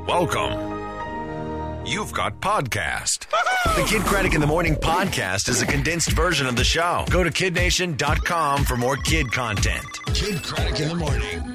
Welcome. You've got podcast. The Kid Craddock in the Morning podcast is a condensed version of the show. Go to kidnation.com for more kid content. Kid Craddock in the Morning.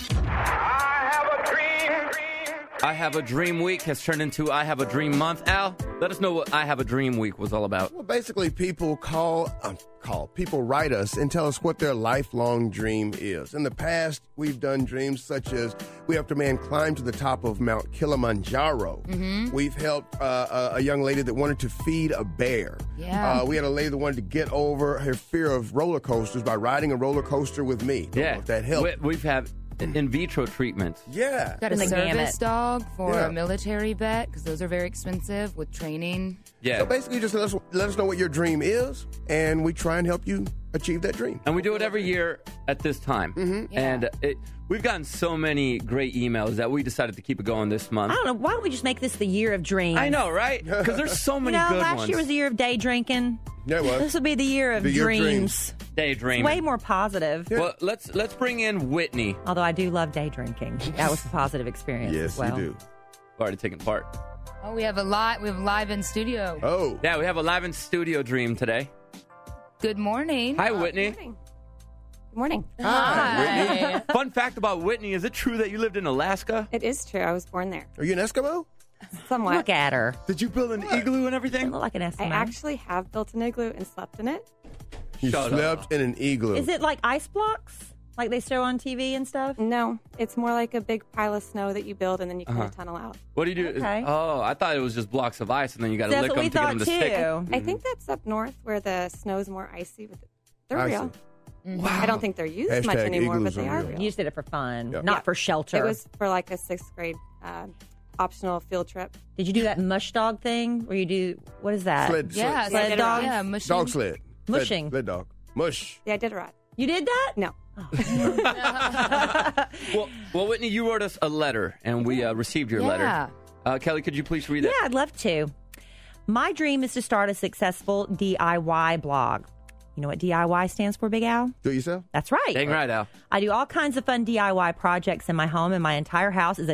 I Have a Dream Week has turned into I Have a Dream Month. Al, let us know what I Have a Dream Week was all about. Well, basically, people people write us and tell us what their lifelong dream is. In the past, we've done dreams such as we helped a man climb to the top of Mount Kilimanjaro. Mm-hmm. We've helped a young lady that wanted to feed a bear. Yeah. We had a lady that wanted to get over her fear of roller coasters by riding a roller coaster with me. Yeah. If that helped. We've had in vitro treatments. Yeah. Got a service dog for Yeah. a military vet because those are very expensive with training. Yeah. So basically, just let us know what your dream is, and we try and help you achieve that dream. And we do it every year at this time. Mm-hmm. Yeah. And we've gotten so many great emails that we decided to keep it going this month. I don't know. Why don't we just make this the year of dreams? I know, right? Because there's so many good last ones. year was the year of day drinking. Yeah, it was. This will be the year of The year of dreams. Daydreaming. Way more positive. Well, let's bring in Whitney. Although I do love day drinking. That was a positive experience Yes, as well. you do. Already taking part. Oh, we have live in studio. Oh. Yeah, we have a live in studio dream today. Good morning. Hi, Whitney. Good morning. Hi. Fun fact about Whitney, is it true that you lived in Alaska? It is true. I was born there. Are you an Eskimo? Somewhat. Look at her. Did you build an igloo and Doesn't everything? look like an I Eskimo. actually have built an igloo and slept in it. You Shut slept up. in an igloo. Is it like ice blocks? Like they show on TV and stuff? No, it's more like a big pile of snow that you build and then you kind of tunnel out. What do you do? Okay. Oh, I thought it was just blocks of ice and then you got to That's lick what we them to get thought them to stick. too. I think that's up north where the snow's more icy. They're I real. see. Wow. I don't think they're used much Hashtag anymore, but igloos they are are real. real. You just did it for fun, Yep. not Yeah. for shelter. It was for like a 6th grade optional field trip. Did you do that mush dog thing where you do, what is that? Yeah, Sled dog? Yeah, machine. Dog sled. Mushing. Sled dog. Mush. Yeah, I did a ride. You did that? No. Well, Whitney, you wrote us a letter, and we received your letter. Kelly, could you please read that? Yeah, I'd love to. My dream is to start a successful DIY blog. You know what DIY stands for, Big Al? Do it yourself? That's right. Dang right, Al. I do all kinds of fun DIY projects in my home, and my entire house is a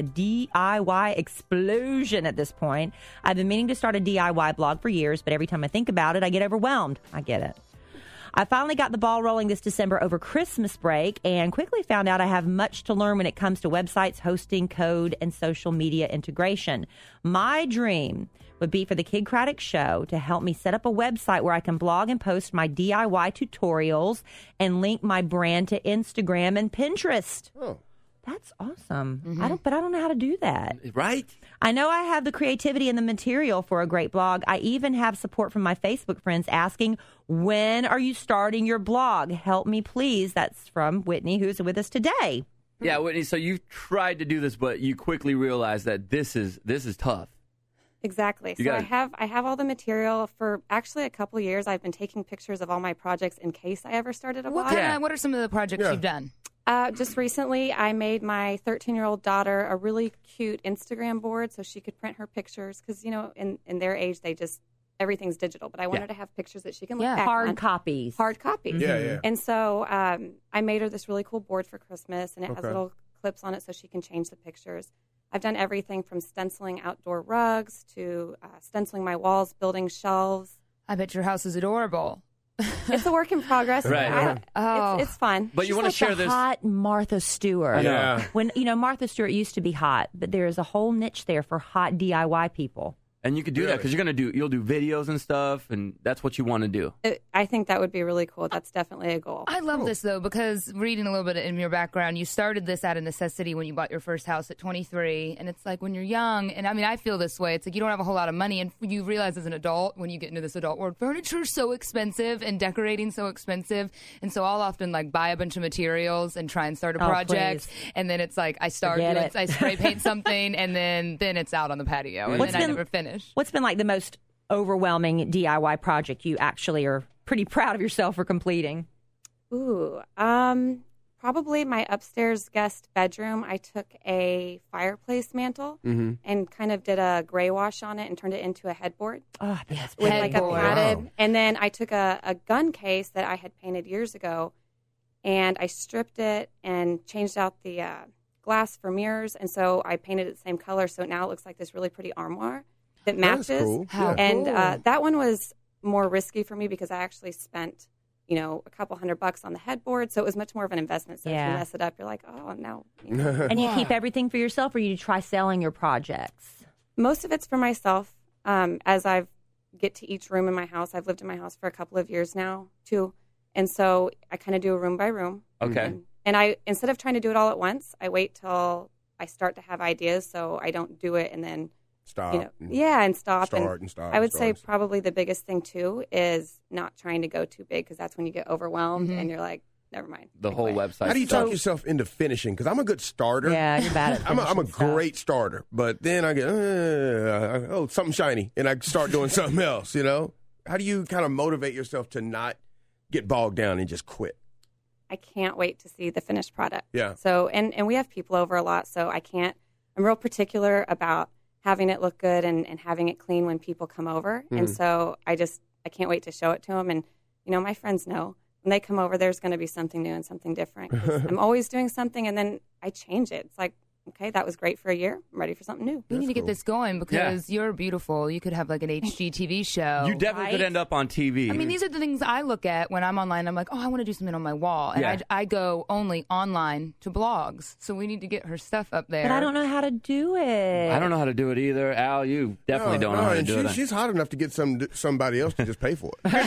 DIY explosion at this point. I've been meaning to start a DIY blog for years, but every time I think about it, I get overwhelmed. I get it. I finally got the ball rolling this December over Christmas break and quickly found out I have much to learn when it comes to websites, hosting, code, and social media integration. My dream would be for the Kid Craddock Show to help me set up a website where I can blog and post my DIY tutorials and link my brand to Instagram and Pinterest. Oh. That's awesome. I don't know how to do that. Right? I know I have the creativity and the material for a great blog. I even have support from my Facebook friends asking, when are you starting your blog? Help me, please. That's from Whitney, who's with us today. Yeah, Whitney, so you tried to do this, but you quickly realized that this is tough. Exactly. You So gotta- I have all the material for actually a couple years. I've been taking pictures of all my projects in case I ever started a blog. What are some of the projects Yeah. you've done? Just recently, I made my 13-year-old daughter a really cute Instagram board so she could print her pictures because, you know, in their age, everything's digital. But I want her to have pictures that she can look Yeah. back Hard on. copies. Hard copies. Yeah, yeah. And so I made her this really cool board for Christmas, and it has Okay. little clips on it so she can change the pictures. I've done everything from stenciling outdoor rugs to stenciling my walls, building shelves. I bet your house is adorable. It's a work in progress. Right. It's fun. But you She's want to like share the this. hot Martha Stewart. Yeah. When Martha Stewart used to be hot, but there is a whole niche there for hot DIY people. And you can do that because you'll do videos and stuff, and that's what you want to do. I think that would be really cool. That's definitely a goal. I love this, though, because reading a little bit in your background, you started this out of necessity when you bought your first house at 23. And it's like when you're young, and I mean, I feel this way. It's like you don't have a whole lot of money. And you realize as an adult, when you get into this adult world, furniture's so expensive and decorating so expensive. And so I'll often like buy a bunch of materials and try and start a project. Please. And then it's like I Forget it. I spray paint something, and then it's out on the patio. And What's then I been- never finish. What's been like the most overwhelming DIY project you actually are pretty proud of yourself for completing? Ooh, probably my upstairs guest bedroom. I took a fireplace mantle and kind of did a gray wash on it and turned it into a headboard Oh, that's with like a Headboard. padded. Wow. And then I took a gun case that I had painted years ago, and I stripped it and changed out the glass for mirrors, and so I painted it the same color, so now it looks like this really pretty armoire that matches. That's cool. How And cool. that one was more risky for me because I actually spent, a couple $100 on the headboard, so it was much more of an investment. So if Yeah. you mess it up, you're like, oh, no. And you keep everything for yourself, or you try selling your projects? Most of it's for myself. As I get to each room in my house, I've lived in my house for a couple of years now, too. And so I kind of do a room by room. Okay. And I, instead of trying to do it all at once, I wait till I start to have ideas, so I don't do it and then Stop. and stop. Start and stop I would and start say and stop. probably the biggest thing too is not trying to go too big, because that's when you get overwhelmed Mm-hmm. and you're like, never mind. The I whole quit. website. How do you talk stuff. yourself into finishing? Because I'm a good starter. Yeah, you're bad at I'm a finishing stuff. great starter, but then I get something shiny, and I start doing something else. How do you kind of motivate yourself to not get bogged down and just quit? I can't wait to see the finished product. Yeah. So, and we have people over a lot, so I'm real particular about having it look good and having it clean when people come over. And so I can't wait to show it to them. And, my friends know when they come over, there's going to be something new and something different. 'Cause I'm always doing something, and then I change it. It's like, okay, that was great for a year. I'm ready for something new. We need to get cool. this going because you're beautiful. You could have like an HGTV show. You definitely could Right? end up on TV. I mean, these are the things I look at when I'm online. I'm like, oh, I want to do something on my wall. And Yeah. I go only online to blogs. So we need to get her stuff up there. But I don't know how to do it. I don't know how to do it either. Al, you definitely don't know how to and do it. She's hot enough to get somebody else to just pay for it.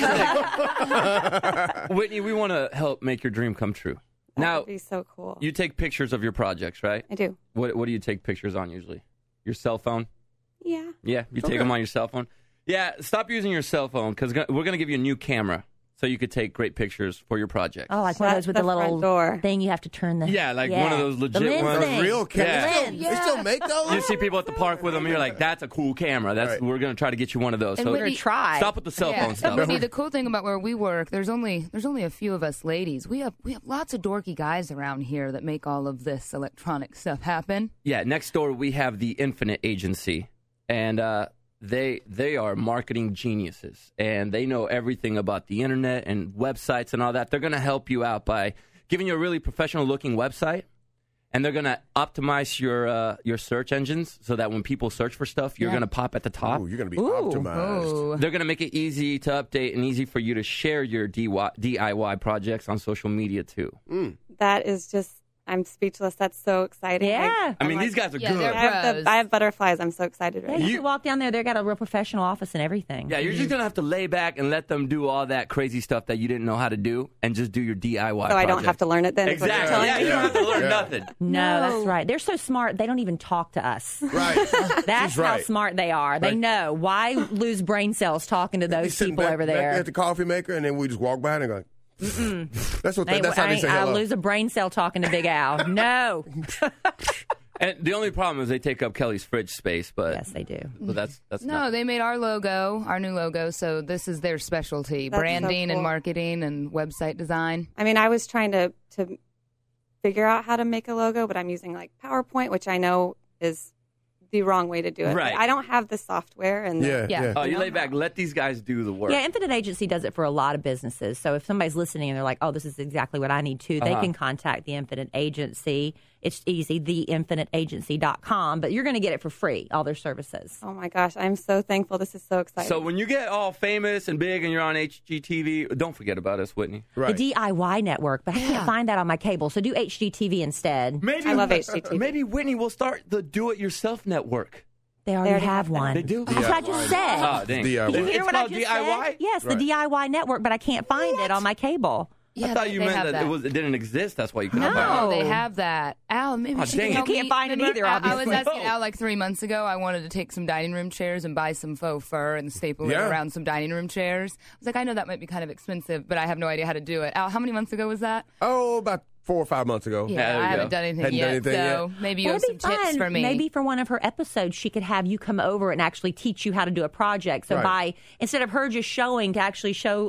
Whitney, we want to help make your dream come true. That Now, would be so cool. you take pictures of your projects, right? I do. What do you take pictures on usually? Your cell phone? Yeah. Yeah, you take them on your cell phone. Yeah, stop using your cell phone because we're going to give you a new camera so you could take great pictures for your project. Oh, like one of Shut those with the the front little door. thing you have to turn the... Yeah, like one of those legit the lens ones. thing. Real camera. Yeah. They still make those? You see people at the park with them, and you're like, that's a cool camera. Right. We're going to try to get you one of those. And So We're going Whitney- to try. stop with the cell phone And stuff. Whitney, the cool thing about where we work, there's only a few of us ladies. We have lots of dorky guys around here that make all of this electronic stuff happen. Yeah, next door we have the Infinite Agency, and they are marketing geniuses, and they know everything about the internet and websites and all that. They're going to help you out by giving you a really professional-looking website, and they're going to optimize your search engines so that when people search for stuff, you're going to pop at the top. Ooh, you're going to be optimized. Oh, They're going to make it easy to update and easy for you to share your DIY projects on social media too. That is just, I'm speechless. That's so exciting. Yeah. I mean, these guys are Yeah, good. they're I have butterflies. I'm so excited right Yeah, now. you walk down there, they've got a real professional office and everything. Yeah, you're just going to have to lay back and let them do all that crazy stuff that you didn't know how to do and just do your DIY So I don't project. have to learn it then. is what you're Exactly. telling Yeah, me? you don't have to learn nothing. No, No. that's right. They're so smart, they don't even talk to us. Right. That's She's how right. smart they are. They Right. know. Why lose brain cells talking to Be those sitting people back, over back there? at the coffee maker, and then we just walk by and go, That's how they say I hello. lose a brain cell talking to Big Al. No. And the only problem is they take up Kelly's fridge space, but Yes, they do. but that's no, not. they made our logo, our new logo. So this is their specialty: That's so branding and cool. marketing and website design. I mean, I was trying to figure out how to make a logo, but I'm using like PowerPoint, which I know is the wrong way to do it. Right. I don't have the software and Yeah, Yeah. yeah. Oh, you lay back. Let these guys do the work. Yeah, Infinite Agency does it for a lot of businesses. So if somebody's listening and they're like, oh, this is exactly what I need too, they can contact the Infinite Agency. It's easy, theinfiniteagency.com, but you're going to get it for free, all their services. Oh my gosh, I'm so thankful. This is so exciting. So when you get all famous and big and you're on HGTV, don't forget about us, Whitney. Right. The DIY network, but I can't find that on my cable, so do HGTV instead. Maybe I love HGTV. Maybe Whitney will start the Do-It-Yourself network. They already already have have that. one. They do. That's what I just said. Oh, dang. DIY. Did you hear It's what I called just DIY? said? Yes, Right. the DIY network, but I can't find it on my cable. Yeah, I thought they- you they meant have that it didn't exist. That's why you couldn't No. find Oh, it. they have that. Al, maybe Oh, she dang can it. help You can't me. find it either, I was obviously. asking No. Al like 3 months ago. I wanted to take some dining room chairs and buy some faux fur and staple it Yeah. around some dining room chairs. I was like, I know that might be kind of expensive, but I have no idea how to do it. Al, how many months ago was that? Oh, about 4 or 5 months ago. Yeah, there you I haven't go. done anything Hadn't yet. done anything So yet. maybe you have It'd some be tips fun. for me. Maybe for one of her episodes, she could have you come over and actually teach you how to do a project. So Right. by instead of her just showing, to actually show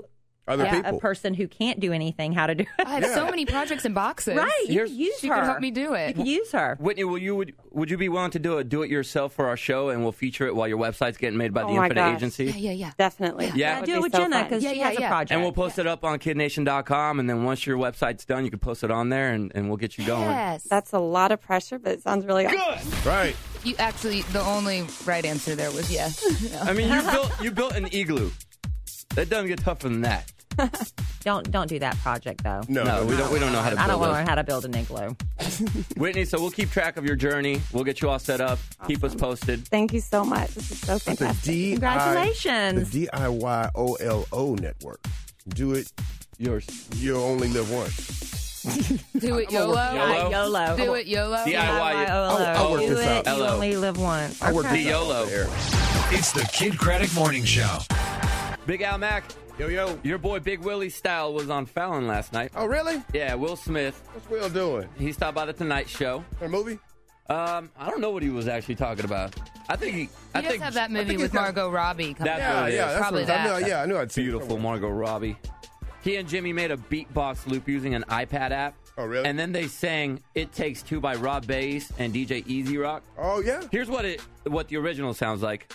Other people. a person who can't do anything how to do it. I have so many projects in boxes. Right, you can use she her. can help me do it. You can use her. Whitney, would you be willing to do it yourself for our show, and we'll feature it while your website's getting made by the my Infinite gosh. Agency? Yeah. Definitely. Yeah. That would Do it be with so Jenna fun. because she has a project. And we'll post it up on KidNation.com, and then once your website's done, you can post it on there, and we'll get you going. Yes. That's a lot of pressure, but it sounds really awesome. Right. You actually, the only right answer there was yes. I mean, you built an igloo. That doesn't get tougher than that. Don't do that project though. No, we don't know how to build I don't want to those. learn how to build an igloo. Whitney, so we'll keep track of your journey. We'll get you all set up. Keep us posted. Thank you so much. This is so The fantastic. Congratulations. The DIYOLO network. Do it. Yours. You only live once. Do it YOLO. YOLO? YOLO. Do it YOLO. DIY. I'll work Do this it. out. You LO. only live once. I work The this out YOLO. on the air. It's the Kid Craddock Morning Show. Big Al Mac, Yo. your boy Big Willie Style was on Fallon last night. Oh, really? Yeah, Will Smith. What's Will doing? He stopped by the Tonight Show. A movie? I don't know what he was actually talking about. I think He does have that movie think with he's got- Margot Robbie coming That's out. what it is. That's Probably what I know. that. Yeah, I knew I'd see it Beautiful somewhere. Margot Robbie. He and Jimmy made a beatbox loop using an iPad app. Oh, really? And then they sang "It Takes Two" by Rob Bass and DJ Easy Rock. Oh, yeah? Here's what the original sounds like.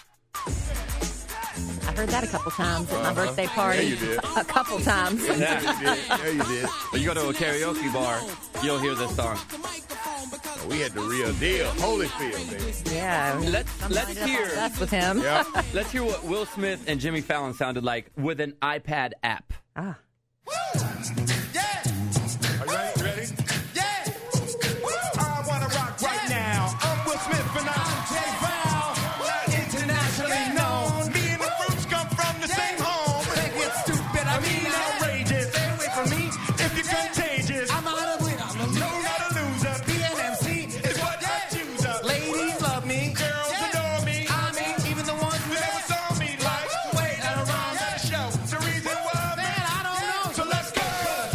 I heard that a couple times at my birthday party. Yeah, you did. A couple times. Yeah. Yeah, you did. You go to a karaoke bar, you'll hear this song. Oh, we had the real deal. Holyfield, baby. Yeah. Let's hear. That's with him. Yeah. Let's hear what Will Smith and Jimmy Fallon sounded like with an iPad app. Ah. Are you ready? Yeah! I wanna rock right now. I'm Will Smith and I'm J. Val. Not internationally known. Me and the Fruits come from the same home. That gets stupid, I mean outrageous. Stay away from me if you're contagious. I'm not a winner, no, not a loser. Being MC is what I choose up. Ladies love me, girls adore me. I mean, even the ones who never saw me like wait at a rhyme at a show. The reason why, man, I don't know. So let's go.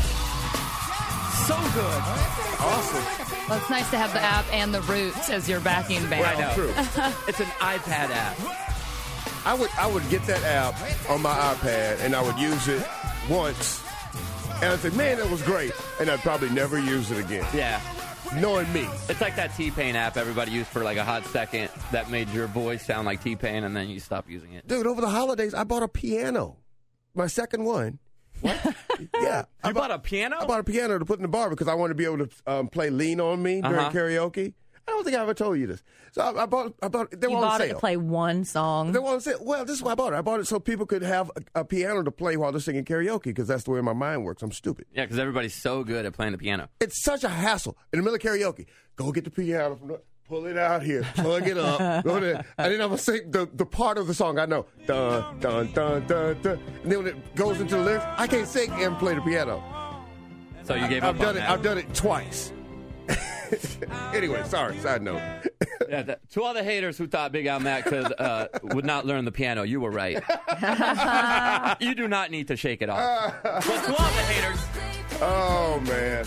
So good. Awesome. Well, it's nice to have the app and the Roots as your backing band. I know. True. It's an iPad app. I would get that app on my iPad and I would use it once. And I'd say, man, that was great. And I'd probably never use it again. Yeah. Knowing me. It's like that T-Pain app everybody used for like a hot second that made your voice sound like T-Pain, and then you stop using it. Dude, over the holidays, I bought a piano. My second one. What? Yeah. You bought a piano? I bought a piano to put in the bar because I wanted to be able to play Lean On Me during karaoke. I don't think I ever told you this. So I bought they You were on bought it sale. to play one song. They were on sale. Well, this is why I bought it. I bought it so people could have a piano to play while they're singing karaoke because that's the way my mind works. I'm stupid. Yeah, because everybody's so good at playing the piano. It's such a hassle. In the middle of karaoke, go get the piano from the... Pull it out here, plug it up, go there. And then I'm going to sing the part of the song I know. Dun, dun, dun, dun, dun. And then when it goes into the lyrics, I can't sing and play the piano. So you gave up on that. I've done it twice. Anyway, sorry, side note. Yeah, to all the haters who thought Big Al Mac would not learn the piano, you were right. You do not need to shake it off. But to all the haters, Oh, man.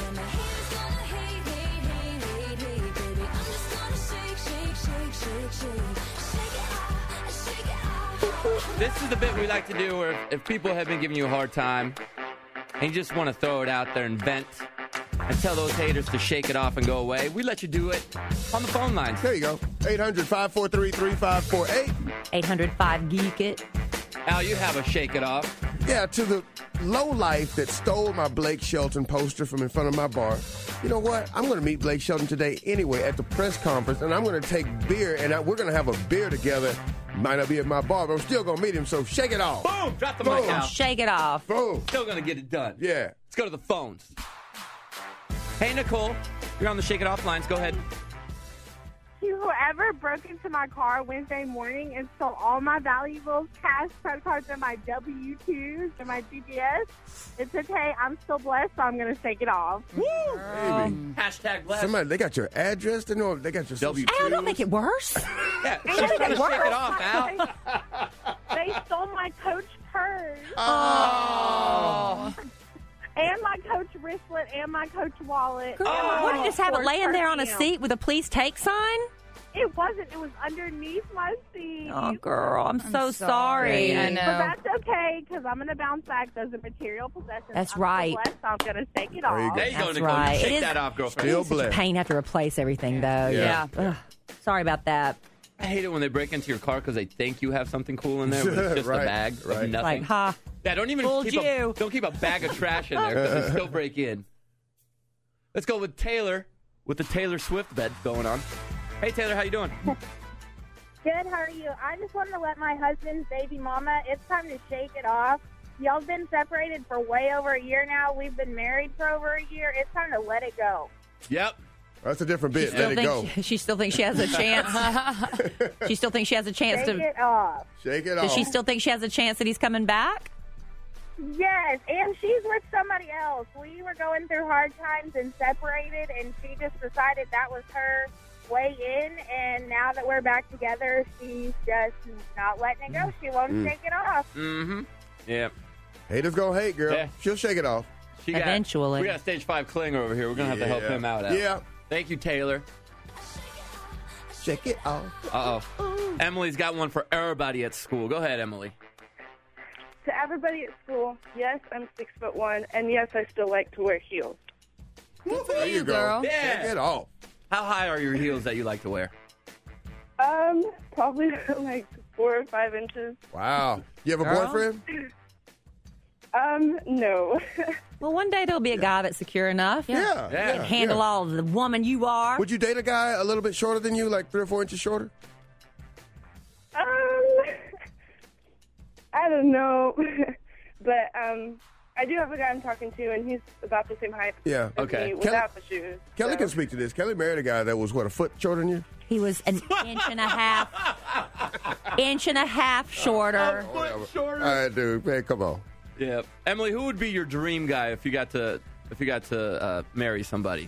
this is the bit we like to do where if people have been giving you a hard time and you just want to throw it out there and vent and tell those haters to shake it off and go away, we let you do it on the phone lines. There you go. 800-543-3548. 805 Geek It. Al, you have a shake it off. Yeah, to the low life that stole my Blake Shelton poster from in front of my bar. You know what? I'm going to meet Blake Shelton today anyway at the press conference, and I'm going to take beer, and we're going to have a beer together. Might not be at my bar, but I'm still going to meet him, so shake it off. Boom! Drop the Boom. mic out. Shake it off. Boom. Still going to get it done. Yeah. Let's go to the phones. Hey, Nicole. You're on the Shake It Off lines. Go ahead. Whoever broke into my car Wednesday morning and stole all my valuables, cash, credit cards, and my W-2s and my GPS, it's okay. I'm still blessed, so I'm going to shake it off. Baby. Hashtag blessed. Somebody, they got your address. They know they got your W2. Al, don't make it worse. Yeah, she's trying to shake it off, Al. They stole my Coach purse Oh. and my Coach wristlet and my Coach wallet. Girl, what, did you just have it laying there on a seat with a please take sign? It wasn't. It was underneath my seat. Oh, girl, I'm so sorry. I know. But that's okay, because I'm going to bounce back. Those are material possessions. That's I'm right. So blessed, I'm going to take it There you off. go. There you go, That's Nicole. right. You It shake is- that off, girlfriend. Still Such a blessed. pain to have to replace everything, though. Yeah. Ugh. Sorry about that. I hate it when they break into your car because they think you have something cool in there, but it's just Right, a bag of right. nothing. Like, ha. Yeah, don't even Fooled keep you. don't keep a bag of trash in there because they still break in. Let's go with Taylor with the Taylor Swift bet going on. Hey, Taylor, how you doing? Good, how are you? I just wanted to let my husband's baby mama, it's time to shake it off. Y'all been separated for way over a year now. We've been married for over a year. It's time to let it go. Yep. That's a different bit. Let it go. She still thinks she has a chance. She still thinks she has a chance Shake to. it off. Shake it off. Does she still think she has a chance that he's coming back? Yes, and she's with somebody else. We were going through hard times and separated, and she just decided that was her way in, and now that we're back together, she's just not letting it go. She won't shake it off. Mm-hmm. Yeah. Haters gonna hate, girl. Yeah. She'll shake it off. Eventually. We got stage 5 Klinger over here. We're going to have to help him out. Yeah. Thank you, Taylor. Shake it off. Uh-oh. Emily's got one for everybody at school. Go ahead, Emily. To everybody at school, yes, I'm 6'1", and yes, I still like to wear heels. There you go. girl. Yeah. Shake it off. How high are your heels that you like to wear? Probably like 4 or 5 inches. Wow. You have a Girl. boyfriend? No. Well, one day there'll be a guy that's secure enough. Yeah. Yeah. Handle all the woman you are. Would you date a guy a little bit shorter than you, like 3 or 4 inches shorter? I don't know, but I do have a guy I'm talking to, and he's about the same height Yeah. as Okay. me without the shoes. Kelly so. can speak to this. Kelly married a guy that was, what, a foot shorter than you? He was an inch and a half shorter. All right, dude. Man, come on. Yeah. Emily, who would be your dream guy if you got to marry somebody?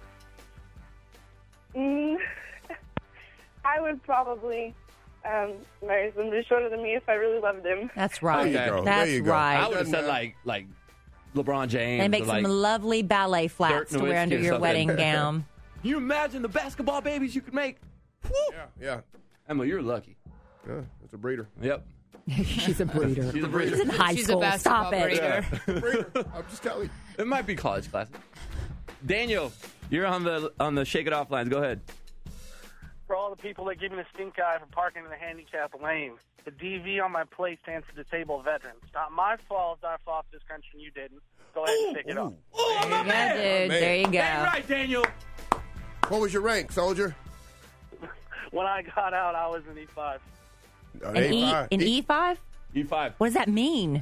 I would probably marry somebody shorter than me if I really loved him. That's right. There you go. That's There you go. right. I would have said Doesn't like LeBron James. And make or some like, lovely ballet flats Dirk to wear under Nowitzki or your something. wedding gown. Can you imagine the basketball babies you could make? Woo! Yeah. Emily, you're lucky. Yeah. It's a breeder. Yep. She's a breeder. She's a breeder. She's in high She's school. a basketball Stop it. breeder. Breeder. I'm just telling you. It might be college classes. Daniel, you're on the Shake It Off lines. Go ahead. For all the people that give me the stink eye for parking in the handicap lane, the DV on my plate stands for disabled veterans. It's not my fault I fought this country and you didn't. Go ahead and pick it up. Oh, my Yeah, man. dude. man. There you go. Dang right, Daniel. What was your rank, soldier? When I got out, I was in E5. An E5? E5. What does that mean?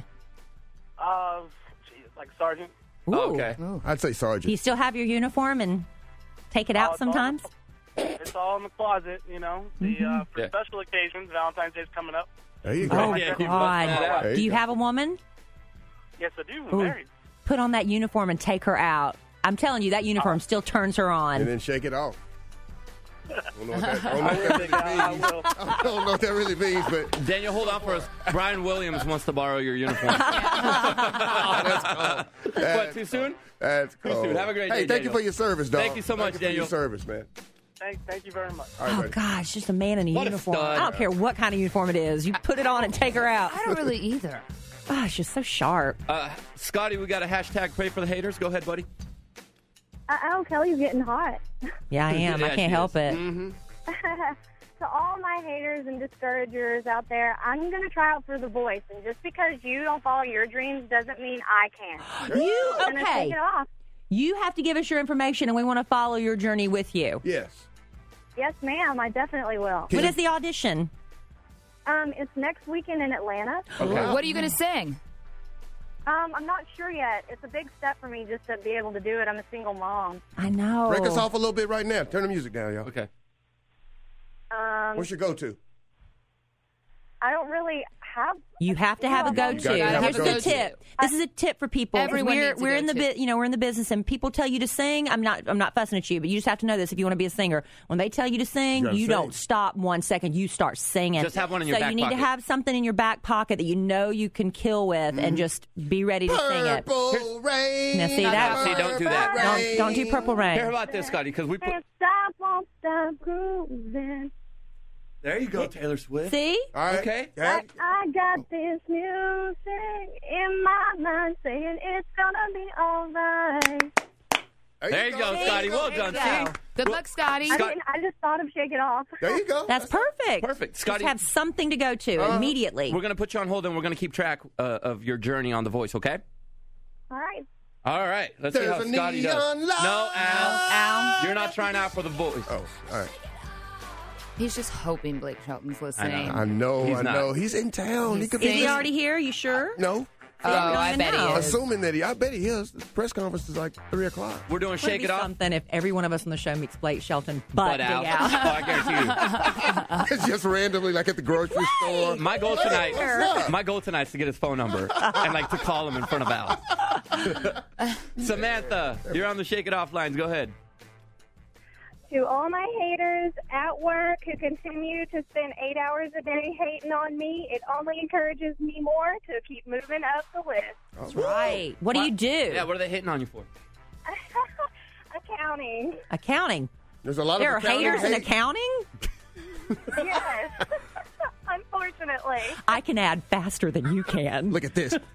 Like sergeant. Ooh. Oh, okay. I'd say Do sergeant. you still have your uniform and take it out it's all- sometimes? It's all in the closet, you know. For Yeah. special occasions, Valentine's Day's coming up. There you go. Oh, Yeah, you busted it God. out. There Do you you go. have a woman? Yes, I do. I'm Ooh. married. Put on that uniform and take her out. I'm telling you, that uniform still turns her And on. then shake it off. I don't know what that, I will. I don't know what that really means, but Daniel, hold on for us. Brian Williams wants to borrow your uniform. What, too soon? that's cool. soon. Have a great day, Hey, thank you Daniel. for your service, dog. Thank you so much, Thank you Daniel. for your service, man. Thank you very much. All right, Oh, buddy. gosh, just a man in a What a uniform. stud. I don't care what kind of uniform it is. You put it on and take her out. I don't really either. Oh, she's so sharp. Scotty, we got a hashtag pray for the haters. Go ahead, buddy. Oh, Kelly's getting hot. Yeah, I am. Yeah, I she can't help is. it. To all my haters and discouragers out there, I'm going to try out for The Voice. And just because you don't follow your dreams doesn't mean I can. You, I'm going to take okay. it off. You have to give us your information, and we want to follow your journey with you. Yes. Yes, ma'am. I definitely will. When is the audition? It's next weekend in Atlanta. What are you going to sing? I'm not sure yet. It's a big step for me just to be able to do it. I'm a single mom. I know. Break us off a little bit right now. Turn the music down, y'all. Okay. What's your go-to? I don't really have. You have to have a go-to. gotta have Here's a the go-to. tip. This is a tip for people. Everyone needs a we're in the go-to. we're in the business, and people tell you to sing. I'm not fussing at you, but you just have to know this. If you want to be a singer, when they tell you to sing, gotta you sing. don't stop 1 second. You start singing. Just have one in your so back you need pocket. to have something in your back pocket that you know you can kill with, and just be ready to sing it. Purple rain. Now, see that? See, don't do that. Don't do Purple Rain. Hear about this, Scotty, because we put. Can't stop won't stop grooving. There you go, Taylor Swift. See? All right. Okay. I got this music in my mind saying it's gonna be all right. There you go, Scotty. Well done. See? Good luck, Scotty. I just thought of Shake It Off. There you go. That's perfect. Perfect. Scotty, Just have something to go to immediately. we're going to put you on hold, and we're going to keep track of your journey on The Voice, okay? All right. All right. Let's see how There's a Scotty does. neon light. No, Al. Al. You're not trying out for The Voice. Oh, all right. He's just hoping Blake Shelton's listening. I know. He's I not. know. He's in town. He could Is be. he already here? You sure? No. Oh, I bet he is. Assuming that I bet he is. The press conference is like 3 o'clock. We're doing Would Shake be It Off. something if every one of us on the show meets Blake Shelton, Butt but out. Big Al. Oh, I guarantee you. It's just randomly, like at the grocery store. My goal Hey, tonight. what's up? My goal tonight is to get his phone number and like to call him in front of Al. Samantha, you're on the Shake It Off lines. Go ahead. To all my haters at work who continue to spend 8 hours a day hating on me, it only encourages me more to keep moving up the list. That's right. What do you do? Yeah, what are they hitting on you for? Accounting. Accounting. There's a lot There are of accounting haters in hate. accounting? Yes. Unfortunately. I can add faster than you can. Look at this.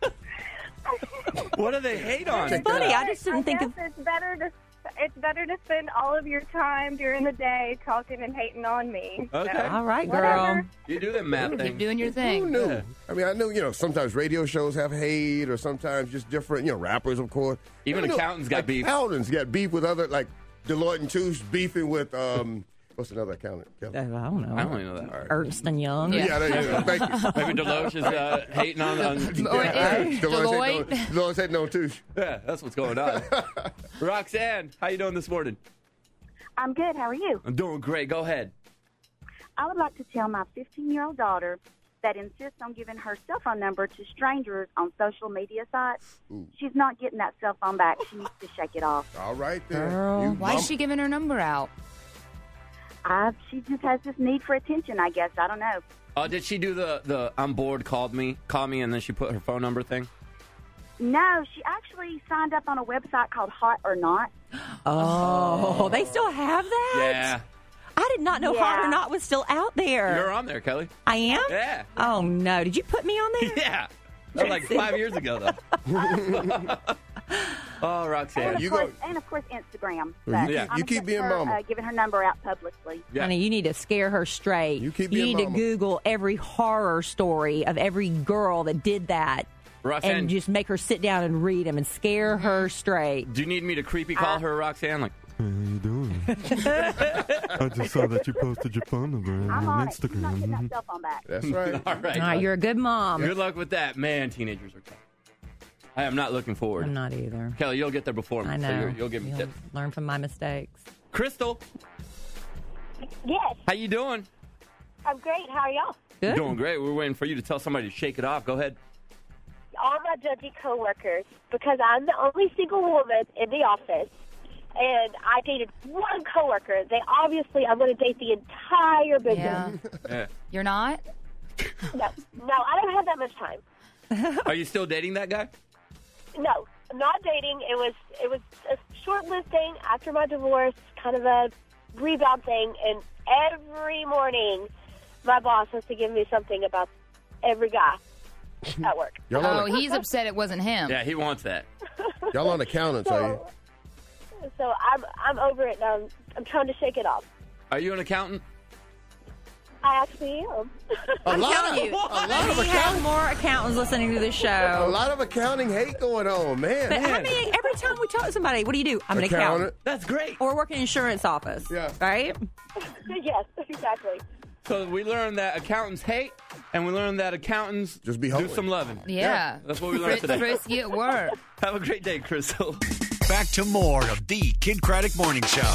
What do they hate on? Check Funny, that out. I just didn't think of... It's better to spend all of your time during the day talking and hating on me. Okay. So, All right, girl. whatever. You do the math Keep thing. doing your thing. Who knew? I mean, I know, sometimes radio shows have hate or sometimes just different, rappers, of course. Even I know, accountants got beef. Accountants got beef with other, like Deloitte and Touche beefing with, what's another accountant? Kelly? I don't know. I don't even know that. Ernst and Young. Yeah. Yeah, there you go. Thank you. Maybe Deloach is hating on Deloitte. Deloitte said no Touche. Yeah, that's what's going on. Roxanne, how you doing this morning? I'm good. How are you? I'm doing great. Go ahead. I would like to tell my 15-year-old daughter that insists on giving her cell phone number to strangers on social media sites. She's not getting that cell phone back. She needs to shake it off. All right, there. Girl. Why is she giving her number out? She just has this need for attention, I guess. I don't know. Oh, did she do the I'm bored, call me, and then she put her phone number thing? No, she actually signed up on a website called Hot or Not. Oh, they still have that? Yeah. I did not know Yeah. Hot or Not was still out there. You're on there, Kelly. I am? Yeah. Oh, no. Did you put me on there? Yeah. That was like 5 years ago, though. Oh, Roxanne. And of course, Instagram. But Yeah. I'm You keep against being her, mama. giving her number out publicly. Yeah. Honey, you need to scare her straight. You keep being need mama. to Google every horror story of every girl that did that Roxanne, and just make her sit down and read them and scare her straight. do you need me to creepy call her, Roxanne? Like, How you doing? I just saw that you posted your phone number I'm on on it. She's not getting Instagram. that cell phone back. That's right. all right. All right, you're a good mom. Good luck with that. Man, teenagers are tough. I am not looking forward. I'm not either. Kelly, you'll get there before me. I So know. you'll give me tips. Learn from my mistakes. Crystal, Yes, how you doing? I'm great. How are y'all? Good. Doing great. We're waiting for you to tell somebody to shake it off. Go ahead. All my judgy coworkers, because I'm the only single woman in the office, and I dated one coworker. I'm going to date the entire business. Yeah. Yeah. You're not? No, I don't have that much time. Are you still dating that guy? No, I'm not dating. It was a short-lived thing after my divorce, kind of a rebound thing, and every morning my boss has to give me something about every guy at work. Oh, he's upset it wasn't him. Yeah, he wants that. Y'all on accountants, are you? So I'm over it now. I'm trying to shake it off. Are you an accountant? I actually am. I'm telling you, a lot of we have accountants. more accountants listening to this A show. lot of accounting hate going on, man. But how many, every time we talk to somebody, what do? I'm an accountant. That's great. Or work in an insurance office. Yeah. Right? Yes, exactly. So we learned that accountants hate, and we learned that accountants Just be do holy. some loving. Yeah. That's what we learned today. Frisky at work. Have a great day, Crystal. Back to more of the Kid Craddock Morning Show.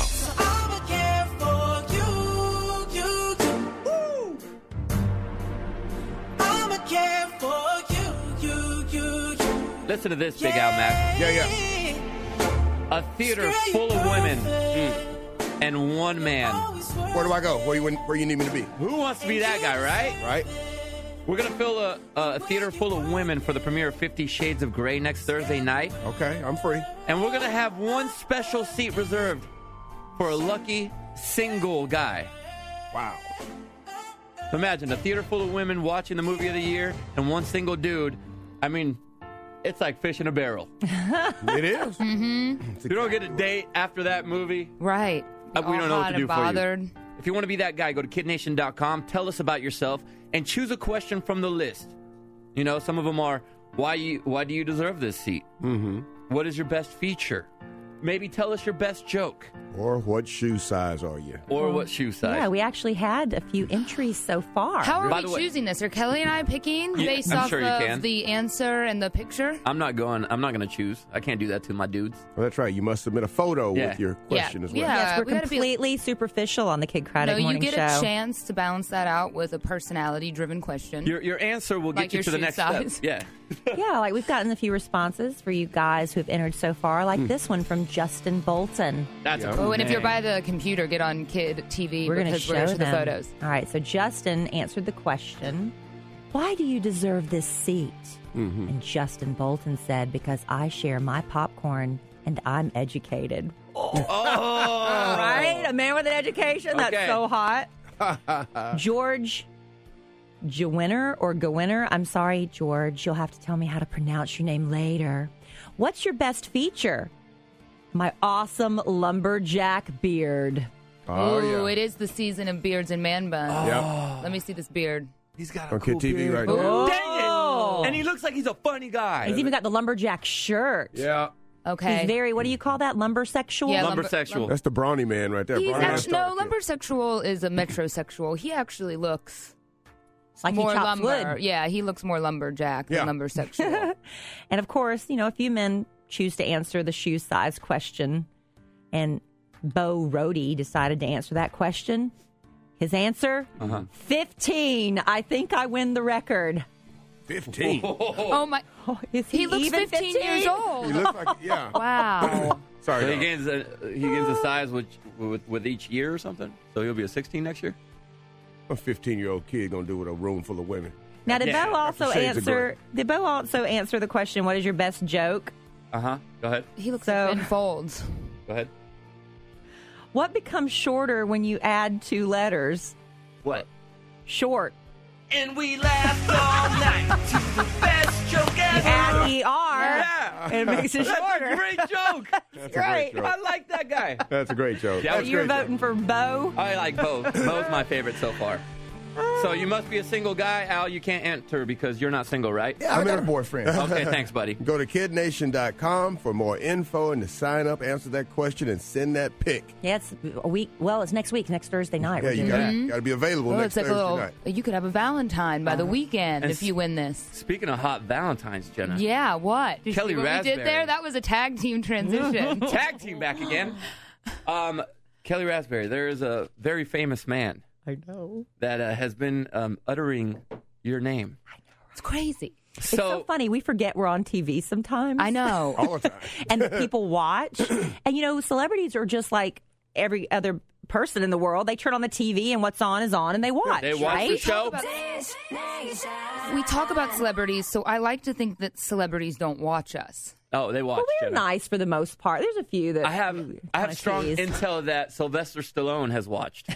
Listen to this, Big Al Mac. Yeah. A theater full of women and one man. Where do I go? Where you need me to be? Who wants to be that guy, right? Right? We're going to fill a theater full of women for the premiere of 50 Shades of Grey next Thursday night. Okay, I'm free. And we're going to have one special seat reserved for a lucky single guy. Wow. Imagine a theater full of women watching the movie of the year and one single dude. I mean, it's like fish in a barrel. It is. Mm-hmm. You don't get a date after that movie. Right. We don't know what to do bothered. for you. If you want to be that guy, go to kidnation.com, tell us about yourself, and choose a question from the list. You know, some of them are, why do you deserve this seat? Mm-hmm. What is your best feature? Maybe tell us your best joke. Or what shoe size are you? Or what shoe size. Yeah, we actually had a few entries so far. How are By we the way- choosing this? Are Kelly and I picking Yeah, based I'm off sure you of can. the answer and the picture? I'm not going to choose. I can't do that to my dudes. Well, that's right. You must submit a photo Yeah. with your question as well. Yeah. Yes, we're we gotta be- completely superficial on the Kid Craddock No, you Morning get Show. a chance to balance that out with a personality-driven question. Your answer will get Like you your to the shoe next size. step. Yeah. Yeah, like we've gotten a few responses for you guys who have entered so far, like this one from Justin Bolton. That's a Oh, cool and if you're name. by the computer, get on Kid TV We're going to because show we're going to them the photos. All right, so Justin answered the question, why do you deserve this seat? Mm-hmm. And Justin Bolton said, because I share my popcorn and I'm educated. Oh. Right? A man with an education? That's Okay. so hot. George Gowinner. I'm sorry, George. You'll have to tell me how to pronounce your name later. What's your best feature? My awesome lumberjack beard. Oh, Ooh, yeah. it is the season of beards and man buns. Yep. Let me see this beard. He's got On Kid TV right Ooh. now. Dang it! And he looks like he's a funny guy. He's even got the lumberjack shirt. Yeah. Okay. He's very, what do you call that? Lumbersexual? Yeah, Lumbersexual. That's the brawny man right there. He's Brawny actually, man no, star kid. lumbersexual is a metrosexual. He actually looks Like he more chops lumber. wood. Yeah, he looks more lumberjack Yeah. than lumbersexual. And of course, you know, a few men choose to answer the shoe size question. And Bo Rohde decided to answer that question. His answer, 15. I think I win the record. 15. Oh my! Is He looks even 15 years old. He looks like, yeah. Wow. Sorry. So he dog. gains a size with each year or something. So he'll be a 16 next year. A 15-year-old kid going to do with a room full of women. Now, did Yeah, Bo also Shades of answer? Did Bo also answer the question? What is your best joke? Go ahead. He looks So- like Ben Folds. Go ahead. What becomes shorter when you add two letters? What? Short. And we laughed all night to the best joke ever. Add ER. Yeah. And it makes it That's shorter. a great joke. That's a great joke. I like that guy. That's a great joke. Yeah, That's a You're great joke. voting for Bo? I like Bo. Bo's my favorite so far. So you must be a single guy, Al. You can't enter because you're not single, right? Yeah, I got a boyfriend. Okay, thanks, buddy. Go to kidnation.com for more info and to sign up, answer that question, and send that pic. Yeah, it's a week. Well, it's next week, next Thursday night. Yeah, We're you doing got to be available Well, next it's like Thursday a little. night. You could have a Valentine by the weekend And if you win this. Speaking of hot Valentines, Jenna. Yeah, what? Did you Kelly see what we Raspberry. did there? That was a tag team transition. Tag team back again. Kelly Raspberry, there is a very famous man I know. that has been uttering your name. It's crazy. It's so funny. We forget we're on TV sometimes. I know. All the time. And that people watch. And, you know, celebrities are just like every other person in the world. They turn on the TV and what's on is on and they watch. They watch right? the show. We talk about celebrities, so I like to think that celebrities don't watch us. Oh, they watch. Well, we're Jenna. nice for the most part. There's a few that I have kinda strong tease. intel that Sylvester Stallone has watched.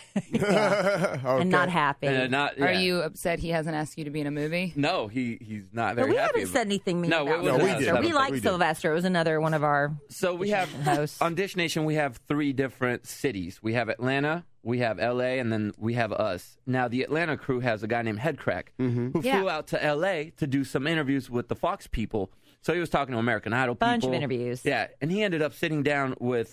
and not happy. And not, Are yeah. you upset he hasn't asked you to be in a movie? No, he's not But very we happy. haven't said anything mean No, about we Sylvester. didn't. We like We did. Sylvester. It was another one of our So we have hosts. on Dish Nation. We have 3 different cities. We have Atlanta, we have L.A., and then we have us. Now the Atlanta crew has a guy named Headcrack who Yeah. flew out to L.A. to do some interviews with the Fox people. So he was talking to American Idol people. Bunch of interviews. Yeah, and he ended up sitting down with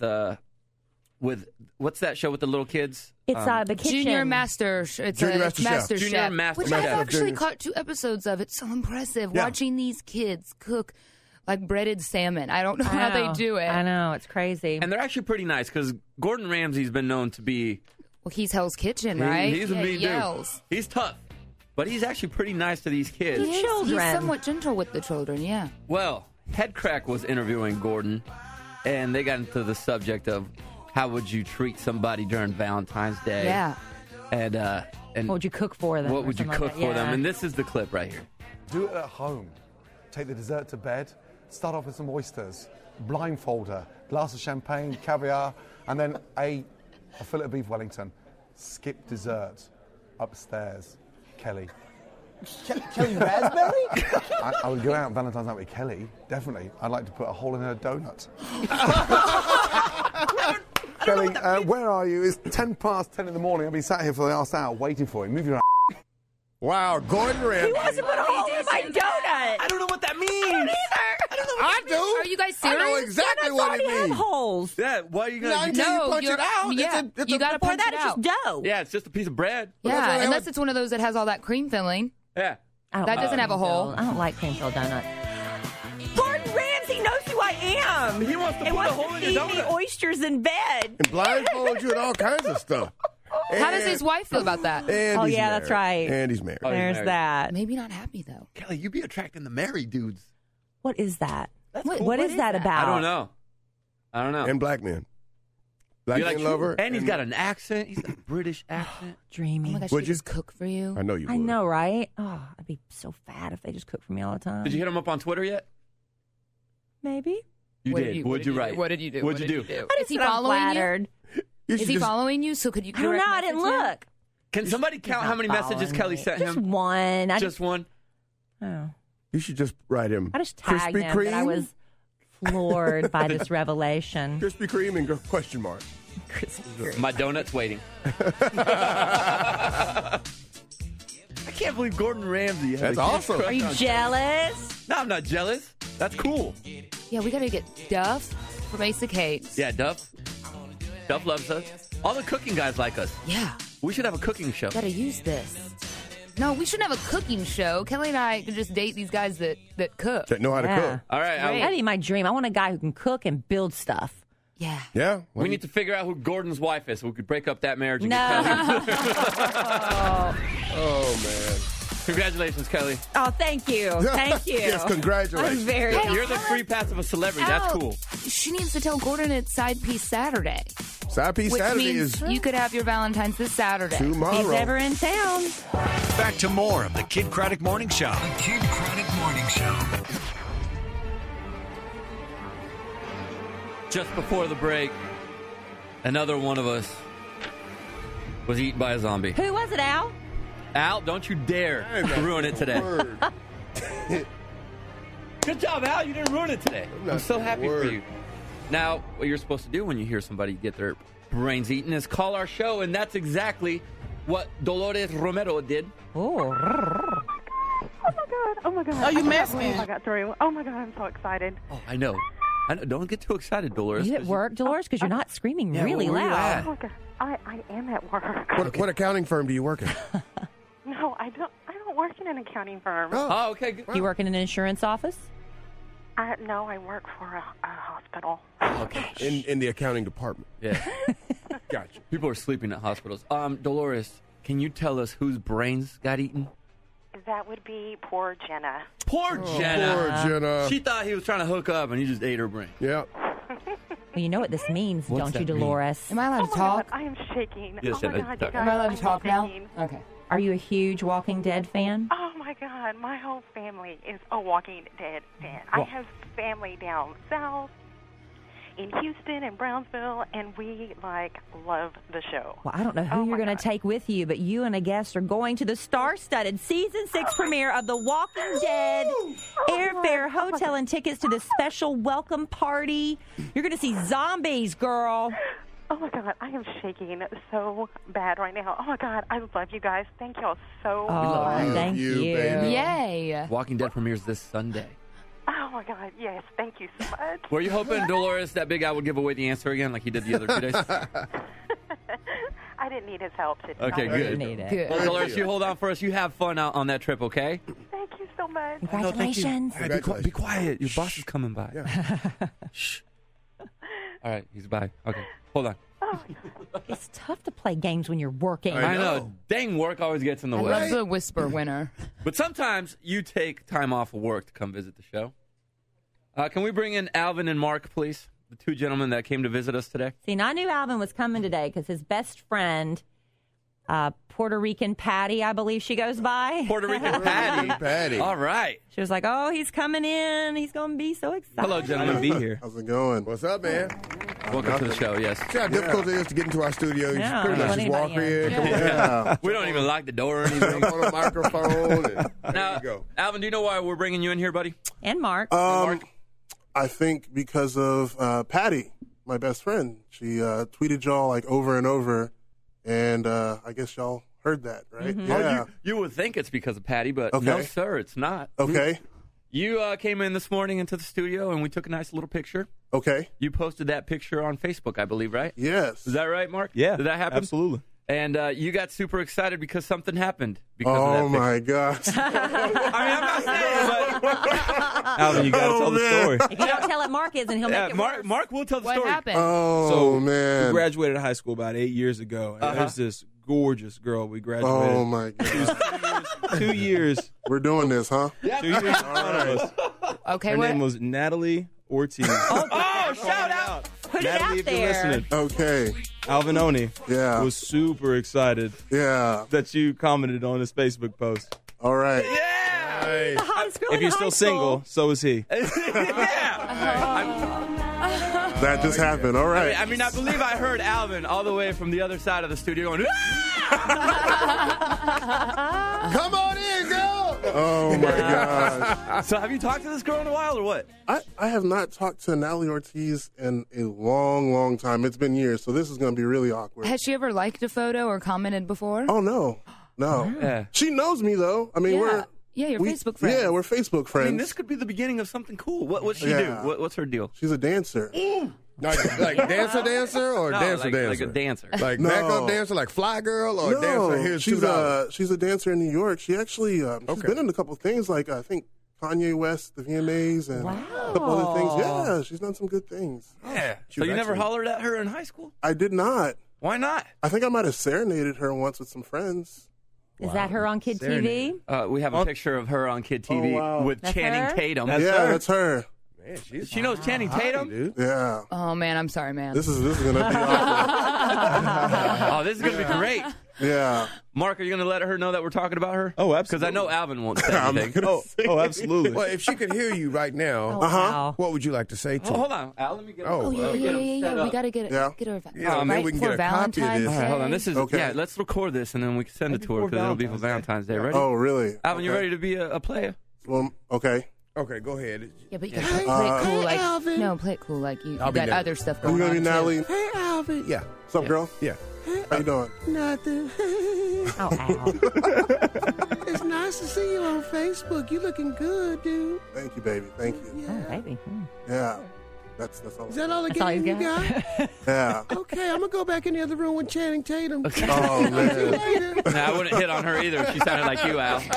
what's that show with the little kids? It's the kitchen. Junior Master. It's Junior a Master Chef. Master Junior Chef, Master which Chef. I've actually Junior- caught 2 episodes of. It's so impressive Yeah. watching these kids cook like breaded salmon. I don't know how they do it. I know. It's crazy. And they're actually pretty nice because Gordon Ramsay's been known to be Well, he's Hell's Kitchen, right? He's a Yeah, mean he dude. yells. He's tough, but he's actually pretty nice to these kids. He is. children. He's somewhat gentle with the children. Yeah. Well, Headcrack was interviewing Gordon, and they got into the subject of how would you treat somebody during Valentine's Day? Yeah. And What would you cook for them? what or would you something cook like that? for them? Yeah. And this is the clip right here. Do it at home. Take the dessert to bed. Start off with some oysters, blindfold her, glass of champagne, caviar, and then a A fillet of beef Wellington. Skip dessert. Upstairs. Kelly. Kelly Raspberry? I would go out on Valentine's night with Kelly, definitely. I'd like to put a hole in her donut. Kelly, where are you? It's 10:10 in the morning. I've been sat here for the last hour waiting for you. Move your Wow, Gordon Ramsay. He wants to put a hole in my donut. I don't know what that means. I don't either. I do. Are you guys serious? I know exactly what it Have means. holes. Yeah, why are you gonna? Until you punch you're- it out. yeah, you gotta Before punch that, it it's just out. dough. Yeah, it's just a piece of bread. Yeah, unless it's one of those that has all that cream filling. Yeah. That doesn't have a hole. I don't like cream-filled donut. Gordon Ramsay knows who I am. He wants to and put a wants hole to in feed your me donut. oysters in bed. And blindfold you and all kinds of stuff. How does his wife feel about that? And Oh, he's yeah, that's married. right. And he's married. Oh, he's There's married. that. Maybe not happy though. Kelly, you be attracting the married dudes. What is that? What- What is that about? I don't know. And black men. Black You men like- lover. and he's got an accent. He's got a British accent. Oh Dreamy. my gosh, Would she you? just cook for you. I know you would. I know, right? Oh, I'd be so fat if they just cooked for me all the time. Did you hit him up on Twitter yet? Maybe. You What did. did you- What'd what did you you write? do? What did you do? What'd What you did do? you do? I Is he said I'm following you? flattered. You Is should he just- following you? So could you? I don't know. direct I didn't message him? look. Can somebody count how many messages following Kelly me. sent Just him? one. Just one? Oh. You should just write him. I just tagged Krispy him that I Kreme? was floored by this revelation. Krispy Kreme and question mark. My donut's waiting. I can't believe Gordon Ramsay has That's a huge awesome. crush Are you on- jealous? No, I'm not jealous. That's cool. Yeah, we gotta get Duff from Ace of Cakes. Yeah, Duff. Duff loves us. All the cooking guys like us. Yeah, We should have a cooking show. gotta use this. No, we shouldn't have a cooking show. Kelly and I could just date these guys that cook. That know how to Yeah. cook. All right. Great. That'd be my dream. I want a guy who can cook and build stuff. Yeah. Yeah. We need to figure out who Gordon's wife is so we could break up that marriage and No. get Kelly. Oh, man. Congratulations, Kelly. Oh, thank you. Thank you. Yes, congratulations. I'm very Hey, You're the free pass of a celebrity. That's Al, cool. She needs to tell Gordon it's Side Piece Saturday. Side piece Which Saturday means is you could have your Valentine's this Saturday. tomorrow. He's ever in town. Back to more of the Kid Craddock Morning Show. The Kid Craddock Morning Show. Just before the break, another one of us was eaten by a zombie. Who was it, Al? Al, don't you dare ruin it today. Word. Good job, Al. You didn't ruin it today. I'm so happy word. for you. Now, what you're supposed to do when you hear somebody get their brains eaten is call our show, and that's exactly what Dolores Romero did. Oh. Oh my god! Oh, you messed me. I got through. Oh my god! I'm so excited. Oh, I know. Don't get too excited, Dolores. Are you at 'cause work, Dolores? Because you're not screaming Yeah, really where you loud. at? Oh my god! I am at work. What accounting firm do you work at? No, I don't work in an accounting firm. Oh, okay. Good. You work in an insurance office? No, I work for a hospital. Okay. In the accounting department. Yeah. Gotcha. People are sleeping at hospitals. Dolores, can you tell us whose brains got eaten? That would be poor Jenna. Poor Jenna. Poor Jenna. She thought he was trying to hook up, and he just ate her brain. Yeah. Well, you know what this means, What's don't you, that mean? Dolores? Am I allowed Oh to my talk? god! I am shaking. Yes, oh my Jenna, god! talk. You Am I guys, allowed to talk now? shaking. Okay. Are you a huge Walking Dead fan? Oh my god, my whole family is a Walking Dead fan. I have family down south in Houston and Brownsville, and we love the show. Well, I don't know who Oh you're my going God. to take with you, but you and a guest are going to the star-studded Season 6 premiere of The Walking Dead. Airfare, hotel, and tickets to this special welcome party. You're going to see zombies, girl. Oh my god, I am shaking so bad right now. Oh my god, I love you guys. Thank y'all so much. Thank you, you. baby. Yay. Walking Dead premieres this Sunday. Oh my god, yes, thank you so much. Were you hoping, Dolores, that big guy would give away the answer again like he did the other 2 days? I didn't need his help today. Okay, good. Need it. Good. Well, Dolores, you hold on for us. You have fun out on that trip, okay? Thank you so much. Congratulations. All right, be quiet. Your boss is coming by. Shh. All right, he's by. Okay, hold on. It's tough to play games when you're working. I know. Dang, work always gets in the I way. love the whisper winner. But sometimes you take time off of work to come visit the show. Can we bring in Alvin and Mark, please? The two gentlemen that came to visit us today. See, and I knew Alvin was coming today because his best friend, Puerto Rican Patty, I believe she goes by. Puerto Rican Patty. Patty. All right. She was like, oh, he's coming in. He's going to be so excited. Hello, gentlemen. Be here. How's it going? What's up, man? Welcome to the show, yes. See how difficult it is to get into our studio. You Yeah, pretty much let just walk anybody in. in. Come Yeah. We don't even lock the door or anything. on a microphone. And there Now, you go. Alvin, do you know why we're bringing you in here, buddy? And Mark. I think because of Patty, my best friend. She tweeted y'all like over and over, and I guess y'all heard that, right? Mm-hmm. Yeah. Oh, you would think it's because of Patty, but Okay. no, sir, it's not. Okay. You came in this morning into the studio, and we took a nice little picture. Okay. You posted that picture on Facebook, I believe, right? Yes. Is that right, Mark? Yeah. Did that happen? Absolutely. And you got super excited because something happened because of Oh that picture. my gosh. I'm not saying, but Alvin, you got to tell the story. If you don't tell it, Mark is, and he'll make it worse. Mark will tell the What story. happened? Oh So man. we graduated high school about 8 years ago. And there's this gorgeous girl we graduated. Oh my god. 2 years. We're doing this, huh? 2 years in front of us. Okay, Her what? name was Natalie Ortiz. Oh, shout out! Put it Natalie, out if you're there. listening, Okay. Alvin Oni Yeah. was super excited Yeah. that you commented on his Facebook post. All right. The hottest girl If in you're high still school. single, so is he. That just happened. All right. I mean, I believe I heard Alvin all the way from the other side of the studio going, Come on in, girl. Oh my gosh. So have you talked to this girl in a while or what? I have not talked to Natalie Ortiz in a long, long time. It's been years, so this is going to be really awkward. Has she ever liked a photo or commented before? Oh no. No. Yeah. She knows me though. I mean, Yeah, you're we- Facebook friends. Yeah, we're Facebook friends. I mean, this could be the beginning of something cool. What's she Yeah. do? What's her deal? She's a dancer. Like dancer or No, dancer? like a dancer. Like No. backup dancer, like Fly Girl, or No, dancer? Here's $2. she's a dancer in New York. She actually she's been in a couple of things, like I think Kanye West, the VMAs, and a couple other things. Yeah, she's done some good things. Yeah. So you never hollered at her in high school? I did not. Why not? I think I might have serenaded her once with some friends. Is that her on Kid TV? We have a picture of her on Kid TV wow. with That's Channing her? Tatum. That's her. Man, She knows Channing Tatum? dude. Yeah. Oh man, I'm sorry, man. This is gonna be awkward. Oh, this is going to be great. Yeah. Mark, are you going to let her know that we're talking about her? Oh, Because I know Alvin won't say anything. Oh, absolutely. Well, if she could hear you right now, Wow. what would you like to say to Oh, her? hold on. Al, let me get Oh, yeah. We got to get Yeah. get her. Yeah, and then we can for get a copy of Valentine's this. All right, hold on. Day. This is Okay. yeah. Let's record this and then we can send it to her Before because it'll be for Valentine's Valentine's Day. Ready? Oh, really? Alvin, you Okay. ready to be a player? Well, okay. Okay, go ahead. Yeah, but you got to play it cool, like no, play it cool, like you I'll be got there. other stuff You going gonna on. be Natalie? Hey, Alvin. Yeah. What's up, girl? Yeah. How you doing? Nothing. Oh, ow. It's nice to see you on Facebook. You looking good, dude. Thank you, baby. Thank you. Oh, baby. Yeah. That's all. Is that all the That's all game he's you got? Yeah. Okay, I'm gonna go back in the other room with Channing Tatum. Oh See you man. later. Nah, I wouldn't hit on her either. She sounded like you, Al.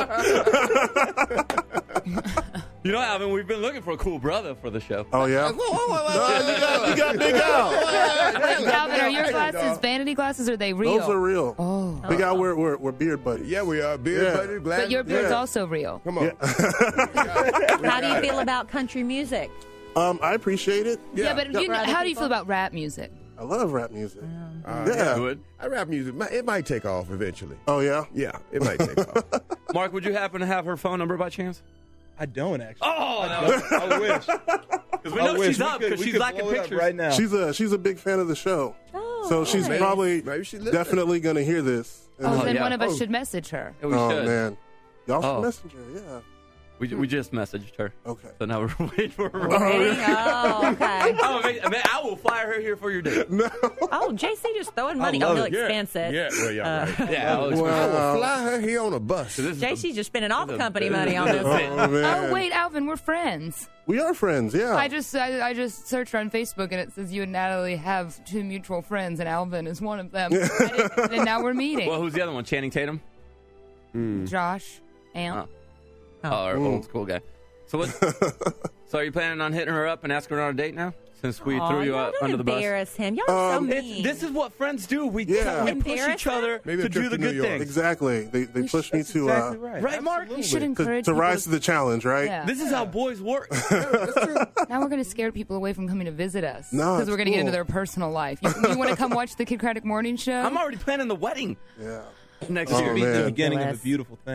You know, Alvin, we've been looking for a cool brother for the show. Oh yeah. You got Big Al. Alvin, are your glasses vanity glasses or are they real? Those are real. Oh. Big Al, we're beard buddies. Yeah, we are. Beard Yeah. buddy, glad. But your beard's Yeah. also real. Come on. How do you feel about country music? I appreciate it. Yeah, but For other how do you people? feel about rap music? I love rap music. Yeah. Good. I rap music. It might take off eventually. Oh yeah. Yeah, it might take off. Mark, would you happen to have her phone number by chance? I don't actually. Oh, I wish. because we know she's up because she's liking pictures right now. She's a big fan of the show. Oh, So she's nice. probably Maybe she listens. definitely gonna hear this. Oh, then yeah. one of us Oh. should message her. Yeah, we Oh should. man. Y'all Oh. should messenger, yeah. We just messaged her. Okay. So now we're waiting for her. Ready? Oh, okay. Oh, man, I will fly her here for your date. Oh, JC just throwing money. love Oh, it. he'll expensive. Yeah, well, yeah, right. Yeah, I'll explain. I will fly her here on a bus. So this is JC just spending all the this is company a- money on this. Oh man. Oh wait, Alvin, we're friends. We are friends, yeah. I just searched on Facebook and it says you and Natalie have two mutual friends and Alvin is one of them. And now we're meeting. Well, who's the other one? Channing Tatum? Josh, Amp. Oh, our old school guy. So what? So are you planning on hitting her up and asking her on a date now? Since we threw you don't under the bus. embarrass him. Y'all are so mean. This is what friends do. We Yeah. we push Embarrass each other Maybe a to trip do the to New good York. things. Exactly. They push me to Exactly right. Right, Mark? You should to, encourage to people rise to the challenge, right? Yeah. This is how boys work. Now we're going to scare people away from coming to visit us. No, Because it's we're going to get cool. into their personal life. You want to come watch the Kid Craddock Morning Show? I'm already planning the wedding Yeah. next Oh, year. Be the man. beginning of Bless. a beautiful thing.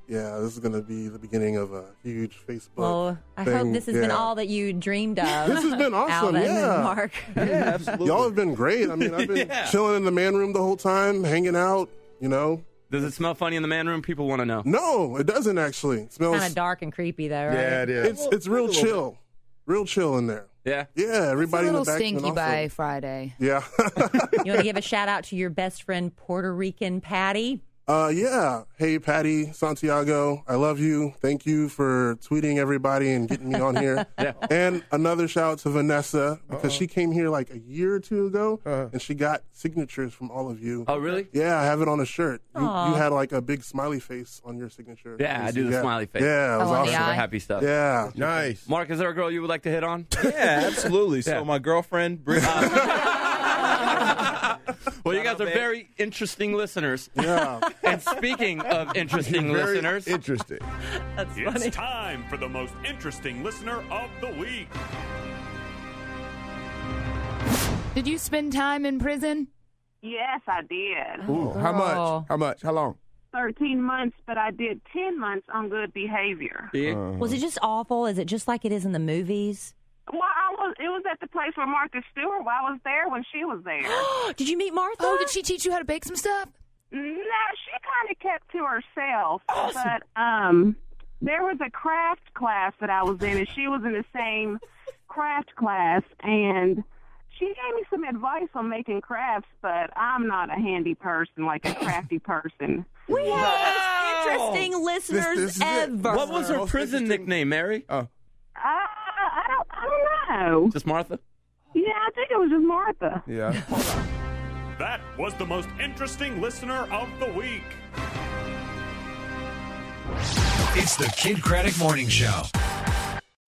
yeah, this is going to be the beginning of a huge Facebook Well, I thing. hope this has been all that you dreamed of. This has been awesome, Alvin yeah. and Mark. Yeah, absolutely. Y'all have been great. I mean, I've been chilling in the man room the whole time, hanging out, you know. Does it smell funny in the man room? People want to know. No, it doesn't actually. It smells Kind of dark and creepy, though, right? Yeah, it is. It's real chill. Real chill in there. Yeah? Yeah, everybody It's a in little the back. stinky by Friday. Yeah. You want to give a shout out to your best friend, Puerto Rican Patty? Yeah. Hey, Patty Santiago, I love you. Thank you for tweeting everybody and getting me on here. And another shout out to Vanessa because she came here like a year or two ago and she got signatures from all of you. Oh, really? Yeah, I have it on a shirt. You Aw. had like a big smiley face on your signature. Yeah, I do the smiley face. Yeah, it was Oh, on the awesome. eye? Happy stuff. Yeah. Nice. Mark, is there a girl you would like to hit on? Yeah, absolutely. So Yeah. my girlfriend, Brittany. Well, you guys are very interesting listeners. Yeah. And speaking of interesting Very listeners, interesting. That's funny. It's time for the most interesting listener of the week. Did you spend time in prison? Yes, I did. Ooh, how Girl. much? How much? How long? 13 months, but I did 10 months on good behavior. Was it just awful? Is it just like it is in the movies? Well, it was at the place where Martha Stewart, I was there when she was there. Did you meet Martha? Oh, did she teach you how to bake some stuff? No, she kind of kept to herself. But there was a craft class that I was in, and she was in the same craft class, and she gave me some advice on making crafts, but I'm not a handy person, like a crafty person. We have the most interesting listeners This is it. ever. what was her prison nickname, Mary? I don't know. Just Martha? Yeah, I think it was just Martha. Yeah. That was the most interesting listener of the week. It's the Kid Craddock Morning Show.